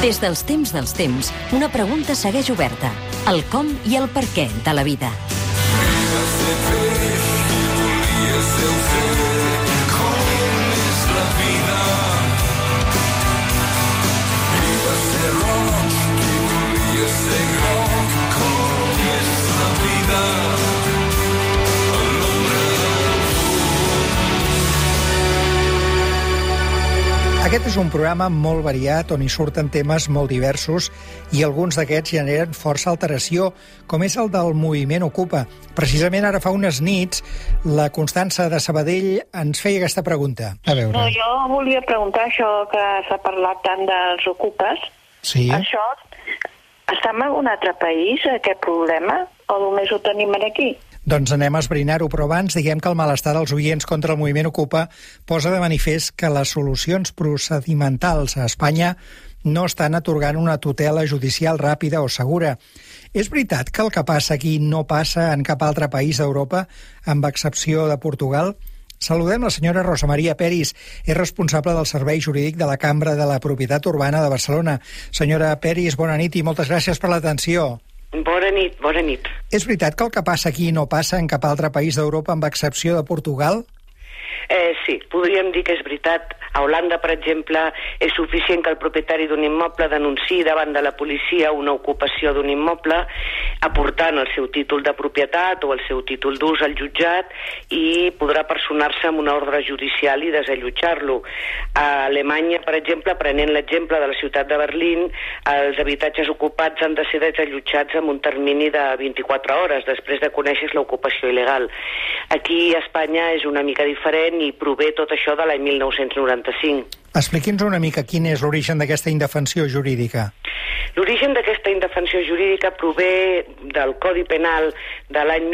Des dels temps, una pregunta segueix oberta. El com i el per què de la vida. Aquest és un programa molt variat on hi surten temes molt diversos i alguns d'aquests generen força alteració, com és el del moviment Ocupa. Precisament ara fa unes nits la Constança de Sabadell ens feia aquesta pregunta. A veure. No, jo volia preguntar això que s'ha parlat tant dels Ocupes. Sí. Això està en algun altre país, aquest problema? O només ho tenim aquí? Doncs anem a esbrinar-ho, però abans diguem que el malestar dels oients contra el moviment Ocupa posa de manifest que les solucions procedimentals a Espanya no estan atorgant una tutela judicial ràpida o segura. És veritat que el que passa aquí no passa en cap altre país d'Europa, amb excepció de Portugal? Saludem la senyora Rosa Maria Peris, és responsable del Servei Jurídic de la Cambra de la Propietat Urbana de Barcelona. Senyora Peris, bona nit i moltes gràcies per l'atenció. Bona nit, bona nit. És veritat que el que passa aquí no passa en cap altre país d'Europa, amb excepció de Portugal? Sí, podríem dir que és veritat. A Holanda, per exemple, és suficient que el propietari d'un immoble denunciï davant de la policia una ocupació d'un immoble, aportant el seu títol de propietat o el seu títol d'ús al jutjat, i podrà personar-se amb una ordre judicial i desallotjar-lo. A Alemanya, per exemple, prenent l'exemple de la ciutat de Berlín, els habitatges ocupats han de ser desallotjats en un termini de 24 hores, després de conèixer l'ocupació il·legal. Aquí a Espanya és una mica diferent i prové tot això de l'any 1995. Expliqui'ns una mica quin és l'origen d'aquesta indefensió jurídica. L'origen d'aquesta indefensió jurídica prové del Codi Penal de l'any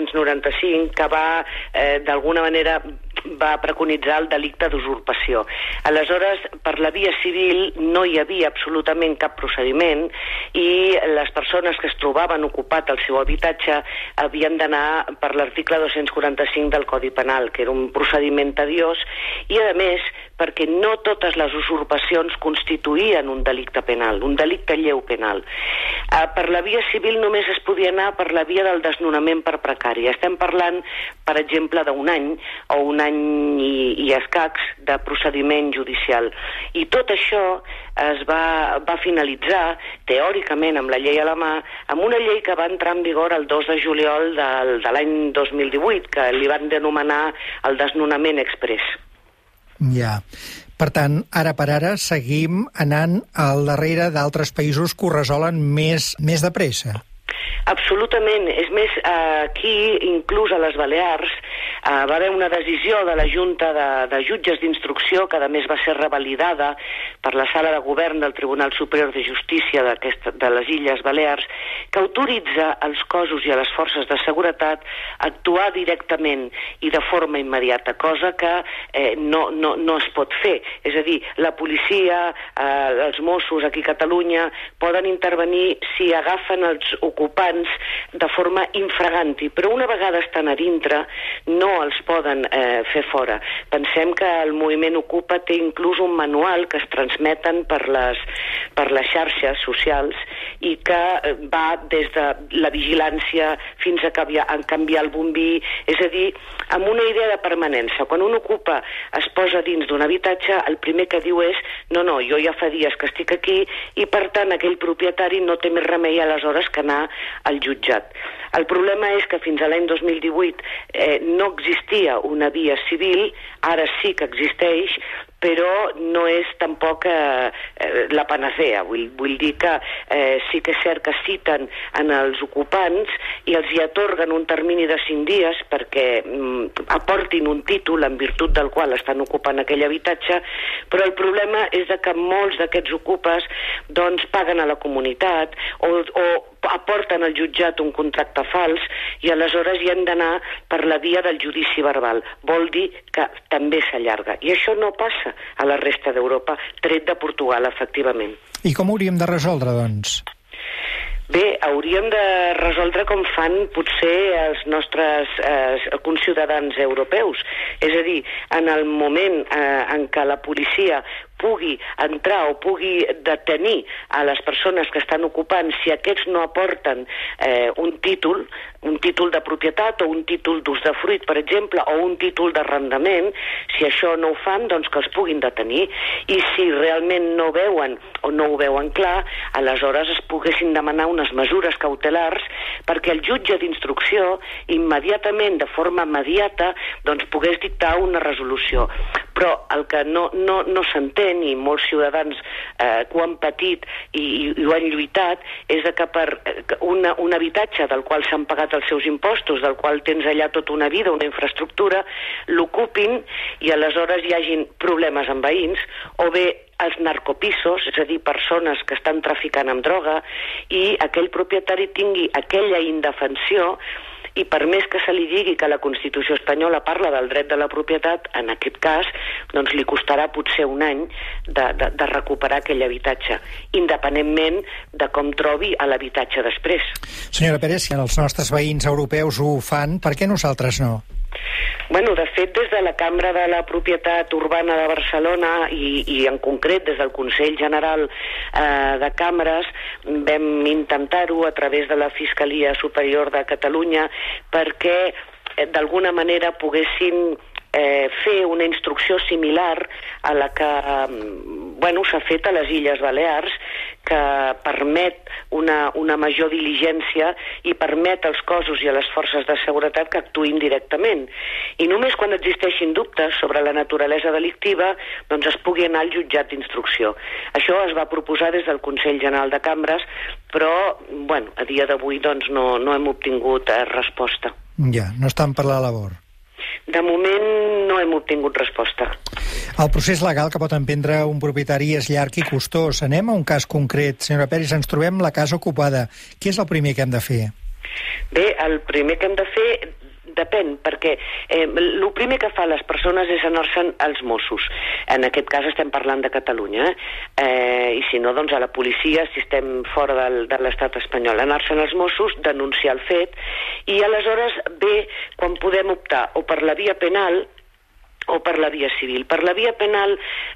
1995, que va, d'alguna manera, va preconitzar el delicte d'usurpació. Aleshores, per la via civil no hi havia absolutament cap procediment i les persones que es trobaven ocupat el seu habitatge havien d'anar per l'article 245 del Codi Penal, que era un procediment tediós, i a més, perquè no totes les usurpacions constituïen un delicte penal, un delicte lleu penal. Per la via civil només es podia anar per la via del desnonament per precari. Estem parlant, per exemple, d'un any o un any i escacs de procediment judicial. I tot això es va finalitzar, teòricament, amb la llei a la mà, amb una llei que va entrar en vigor el 2 de juliol de l'any 2018, que li van denominar el desnonament express. Ja. Per tant, ara per ara seguim anant al darrere d'altres països que ho resolen més de pressa. Absolutament. És més, aquí, inclús a les Balears, va haver una decisió de la Junta de Jutges d'Instrucció, que a més va ser revalidada per la Sala de Govern del Tribunal Superior de Justícia de les Illes Balears, que autoritza als cossos i a les forces de seguretat a actuar directament i de forma immediata, cosa que no es pot fer. És a dir, la policia, els Mossos aquí a Catalunya poden intervenir si agafen els ocupants de forma infraganti, però una vegada estan a dintre no els poden fer fora. Pensem que el moviment Ocupa té inclús un manual que es transmeten per les xarxes socials i que va des de la vigilància fins a canviar el bombí, és a dir, amb una idea de permanència. Quan un ocupa es posa dins d'un habitatge, el primer que diu és no, jo ja fa dies que estic aquí i per tant aquell propietari no té més remei aleshores que anar al jutjat. El problema és que fins a l'any 2018 no existia una via civil, ara sí que existeix, però no és tampoc la panacea. Vull dir que sí que és cert que citen en els ocupants i els hi atorguen un termini de 5 dies perquè aportin un títol en virtut del qual estan ocupant aquell habitatge, però el problema és que molts d'aquests ocupes doncs paguen a la comunitat o aporten al jutjat un contracte fals i aleshores hi han d'anar per la via del judici verbal. Vol dir que també s'allarga. I això no passa a la resta d'Europa, tret de Portugal, efectivament. I com hauríem de resoldre, doncs? Bé, hauríem de resoldre com fan potser els nostres conciutadans europeus. És a dir, en el moment en què la policia pugui entrar o pugui detenir a les persones que estan ocupant si aquests no aporten un títol de propietat o un títol d'usdefruit, per exemple, o un títol d'arrendament. Si això no ho fan, doncs que els puguin detenir. I si realment no veuen o no ho veuen clar, aleshores es poguessin demanar unes mesures cautelars perquè el jutge d'instrucció immediatament, de forma immediata, doncs pogués dictar una resolució. Però el que no s'entén, i molts ciutadans que ho han patit i ho han lluitat, és que per un habitatge del qual s'han pagat els seus impostos, del qual tens allà tota una vida, una infraestructura, l'ocupin i aleshores hi hagin problemes amb veïns, o bé els narcopisos, és a dir, persones que estan traficant amb droga, i aquell propietari tingui aquella indefensió, i per més que se li digui que la Constitució espanyola parla del dret de la propietat, en aquest cas, doncs li costarà potser un any de recuperar aquell habitatge, independentment de com trobi a l'habitatge després. Senyora Pérez, si els nostres veïns europeus ho fan, per què nosaltres no? Bueno, de fet, des de la Cambra de la Propietat Urbana de Barcelona i en concret des del Consell General de Cambres vam intentar-ho a través de la Fiscalia Superior de Catalunya perquè d'alguna manera poguessin fer una instrucció similar a la que s'ha fet a les Illes Balears, que permet una major diligència i permet als cossos i a les forces de seguretat que actuïn directament. I només quan existeixin dubtes sobre la naturalesa delictiva doncs es pugui anar al jutjat d'instrucció. Això es va proposar des del Consell General de Cambres, però a dia d'avui doncs, no hem obtingut resposta. Ja, no estan per la labor. De moment no hem obtingut resposta. El procés legal que pot emprendre un propietari és llarg i costós. Anem a un cas concret. Senyora Pérez, ens trobem la casa ocupada. Què és el primer que hem de fer? Bé, el primer que hem de fer depèn, perquè el primer que fa les persones és anar-se'n als Mossos. En aquest cas estem parlant de Catalunya, i si no, doncs a la policia, si estem fora de l'estat espanyol. Anar-se'n als Mossos, denunciar el fet, i aleshores ve quan podem optar o per la via penal o per la via civil. Per la via penal,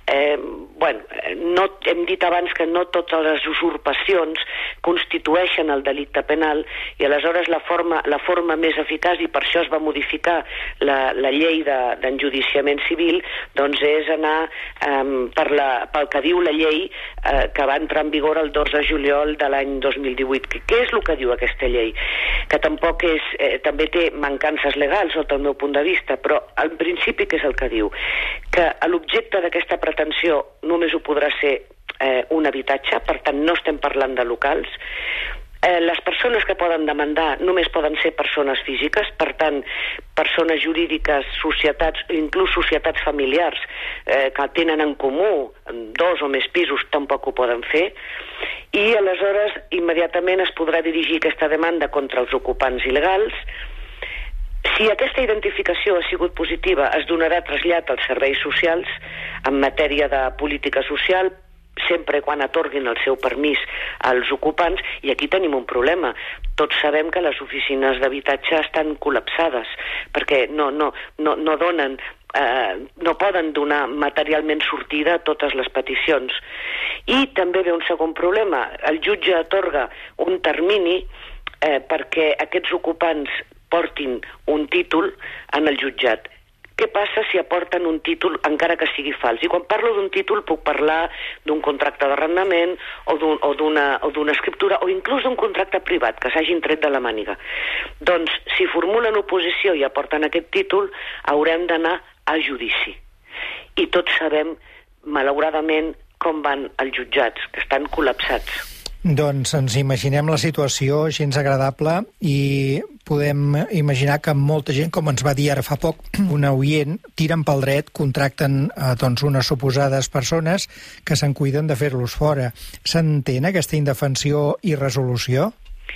no, hem dit abans que no totes les usurpacions constitueixen el delicte penal, i aleshores la forma més eficaç, i per això es va modificar la llei d'enjudiciament civil, doncs és anar pel que diu la llei que va entrar en vigor el 2 de juliol de l'any 2018. Què és el que diu aquesta llei? Que tampoc també té mancances legals sota el meu punt de vista, però en principi què és el que diu? Que l'objecte d'aquesta pretensió només ho podrà ser un habitatge, per tant no estem parlant de locals. Les persones que poden demandar només poden ser persones físiques, per tant, persones jurídiques, societats, inclús societats familiars que tenen en comú 2 o més pisos tampoc ho poden fer, i aleshores immediatament es podrà dirigir aquesta demanda contra els ocupants il·legals. Si aquesta identificació ha sigut positiva, es donarà trasllat als serveis socials en matèria de política social, sempre quan atorguin el seu permís als ocupants, i aquí tenim un problema. Tots sabem que les oficines d'habitatge estan col·lapsades, perquè no donen, no poden donar materialment sortida a totes les peticions. I també ve un segon problema. El jutge atorga un termini perquè aquests ocupants portin un títol en el jutjat. Què passa si aporten un títol encara que sigui fals? I quan parlo d'un títol puc parlar d'un contracte d'arrendament o d'una escriptura o inclús d'un contracte privat que s'hagin tret de la màniga. Doncs si formulen oposició i aporten aquest títol haurem d'anar a judici. I tots sabem, malauradament, com van els jutjats, que estan col·lapsats. Doncs ens imaginem la situació gens agradable i podem imaginar que molta gent, com ens va dir ara fa poc una oient, tiren pel dret, contracten unes suposades persones que se'n cuiden de fer-los fora. S'entén aquesta indefensió i resolució?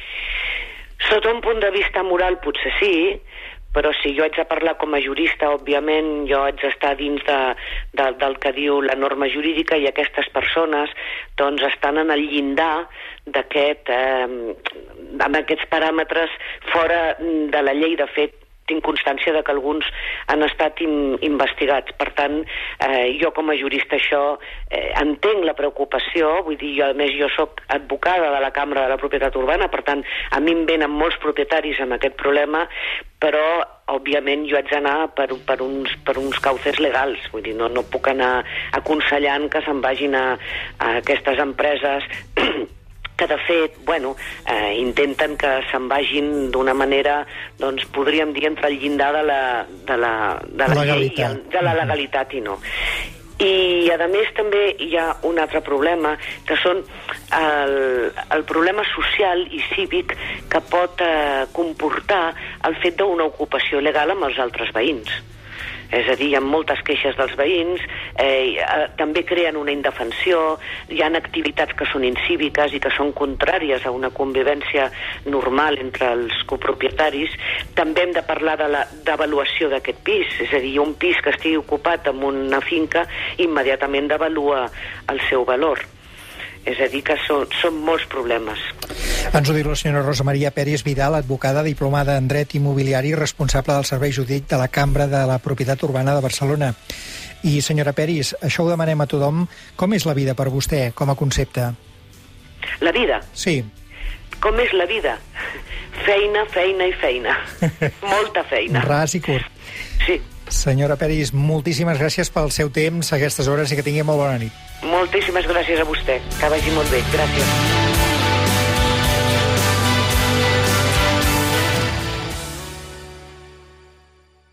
Sota un punt de vista moral potser sí, però si jo haig de parlar com a jurista, òbviament jo haig d'estar dins del que diu la norma jurídica, i aquestes persones doncs estan en el llindar amb aquests paràmetres fora de la llei. De fet, tinc constància de que alguns han estat investigats. Per tant, jo com a jurista això entenc la preocupació, vull dir, a més jo soc advocada de la Cambra de la Propietat Urbana, per tant, a mi em venen molts propietaris amb aquest problema, però, òbviament, jo haig d'anar per uns cauces legals, vull dir, no puc anar aconsellant que se'n vagin a aquestes empreses que de fet, intenten que se'n vagin d'una manera, doncs podríem dir, entre el llindar de la llei, de la legalitat i no. I, a més, també hi ha un altre problema, que són el problema social i cívic que pot comportar el fet d'una ocupació legal amb els altres veïns. És a dir, hi ha moltes queixes dels veïns, també creen una indefensió, hi ha activitats que són incíviques i que són contràries a una convivència normal entre els copropietaris. També hem de parlar de la devaluació d'aquest pis, és a dir, un pis que estigui ocupat en una finca immediatament devalua el seu valor. És a dir, que són molts problemes. Ens ho diu la senyora Rosa Maria Peris Vidal, advocada diplomada en dret immobiliari i responsable del servei jurídic de la Cambra de la Propietat Urbana de Barcelona. I, senyora Peris, això ho demanem a tothom. Com és la vida per vostè, com a concepte? La vida? Sí. Com és la vida? Feina, feina i feina. Molta feina. Ras i curt. Sí. Senyora Peris, moltíssimes gràcies pel seu temps a aquestes hores i que tingui molt bona nit. Moltíssimes gràcies a vostè. Que vagi molt bé. Gràcies.